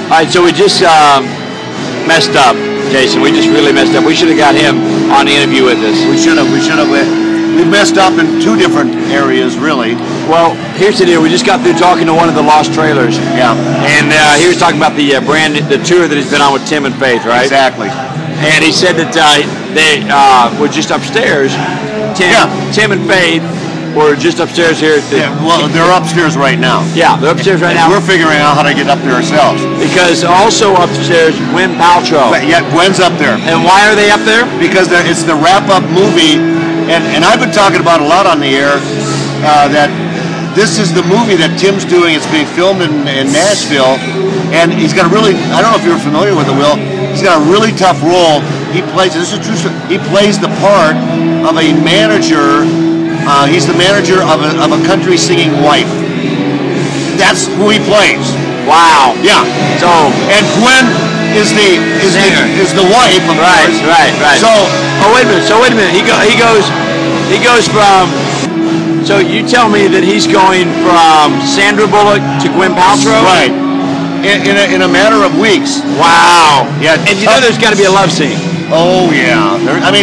All right, so we just messed up, Jason. We just really messed up. We should have got him on the interview with us. We should have. We messed up in two different areas, really. Well, here's the deal. We just got through talking to one of the Lost Trailers. Yeah. And he was talking about the the tour that he's been on with Tim and Faith, right? Exactly. And he said that they were just upstairs. Tim and Faith were just upstairs here. Well, they're upstairs right now. Yeah, they're upstairs right now. We're figuring out how to get up there ourselves. Because also upstairs, Gwyneth Paltrow. But yeah, Gwen's up there. And why are they up there? Because it's the wrap-up movie, and I've been talking about a lot on the air that this is the movie that Tim's doing. It's being filmed in Nashville, and he's got a really, I don't know if you're familiar with it, Will, he's got a really tough role. He plays the part of a manager. He's the manager of a country singing wife. That's who he plays. Wow. Yeah. So and Gwen is the wife. Of course. Right. So wait a minute. He goes from. So you tell me that he's going from Sandra Bullock to Gwyneth Paltrow. Right. In a matter of weeks. Wow. Yeah. And you know there's got to be a love scene. Oh yeah.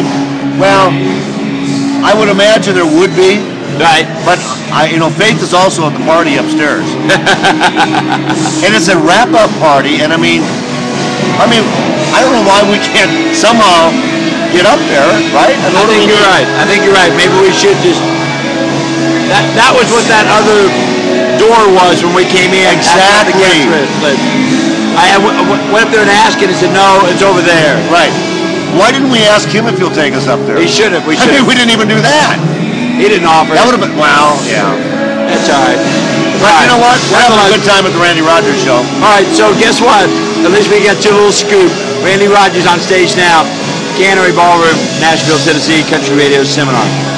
I would imagine there would be. Right. But Faith is also at the party upstairs. And it's a wrap-up party, and I don't know why we can't somehow get up there, right? I think you're right. Maybe we should just. That was what that other door was when we came in. Exactly. I went up there and asked, and he said, "No, it's over there." Right. Why didn't we ask him if he'll take us up there? He should have. We didn't even do that. He didn't offer. That would have been. Well, yeah. That's all right. But you know what? We're having a good time at the Randy Rogers Show. All right. So guess what? At least we got two little scoop. Randy Rogers on stage now. Cannery Ballroom, Nashville, Tennessee, Country Radio Seminar.